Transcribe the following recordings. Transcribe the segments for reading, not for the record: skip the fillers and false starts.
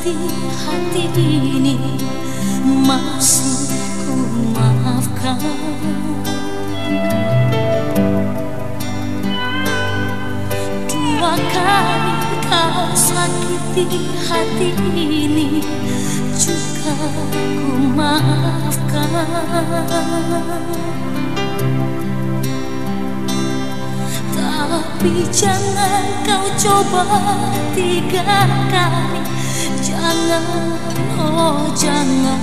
hati ini masih ku maafkan. Dua kali kau sakiti hati ini juga ku maafkan. Tapi jangan kau coba tiga kali. Jangan, oh jangan.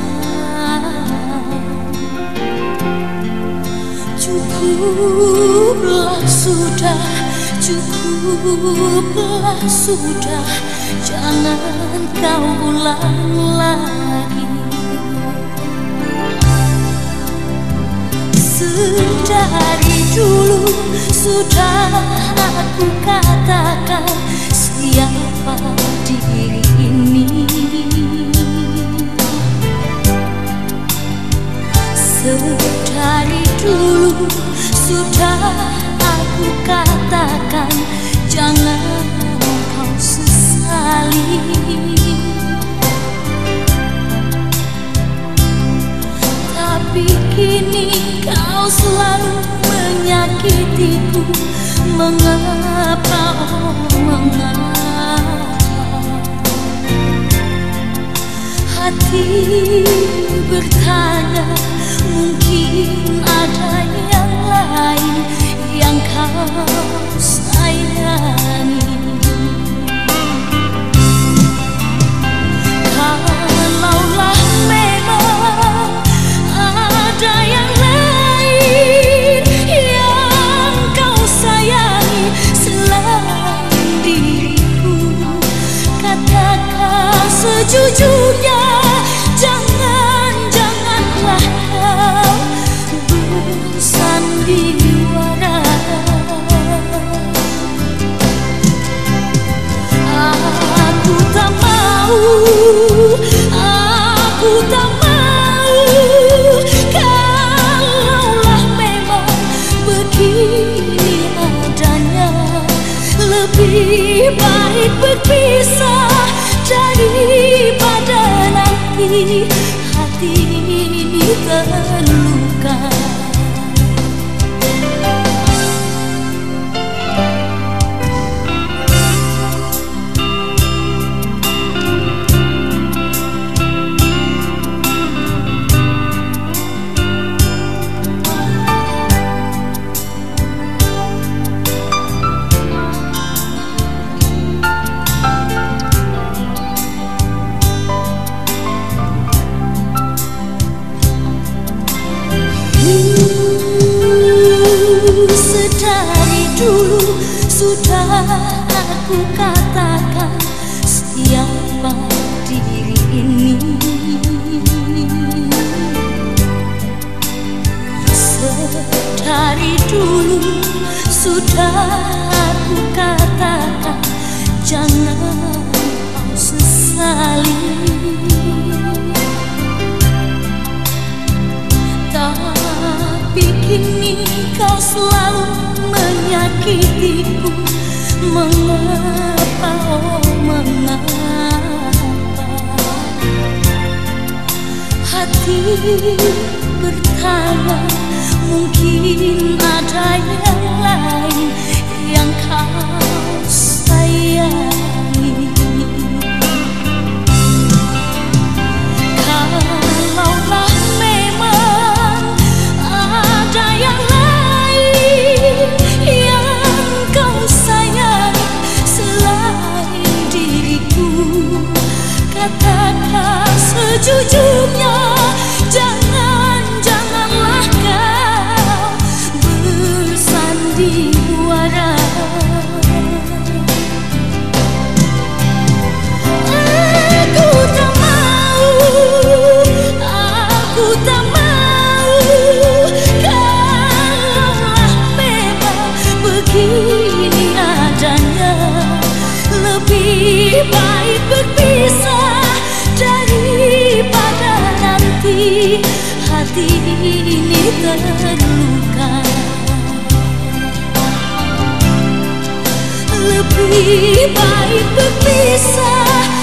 Cukuplah sudah, cukuplah sudah. Jangan kau ulang lagi. Sedari dulu sudah aku katakan siapa diri ini. Sedari dulu sudah aku katakan jangan kau sesali. Tapi kini kau selalu menyakitiku. Mengapa, oh mengapa? Hati bertanya, mungkin ada yang lain yang kau sayangi. Kalaulah memang ada yang lain yang kau sayangi selain diriku, katakan sejujurnya. Janganlah kau bersandiwara. Aku tak mau, aku tak mau. Kalaulah memang begini adanya, lebih baik berpisah daripada nanti hati ini terluka. Sedari dulu sudah aku katakan siapa diri ini. Sedari dulu sudah aku katakan jangan kau sesali. Tapi kini kau selalu menyakitiku. Mengapa, oh mengapa? Hati bertanya, mungkin ada yang lain yang kau sayangi. Kalaulah memang ada yang lain yang kau sayangi selain diriku, katakan sejujurnya. Janganlah kau bersandiwara. Aku tak mau, aku tak mau. Kalaulah memang begini adanya, lebih baik berpisah daripada nanti hati ini terluka. Lebih baik berpisah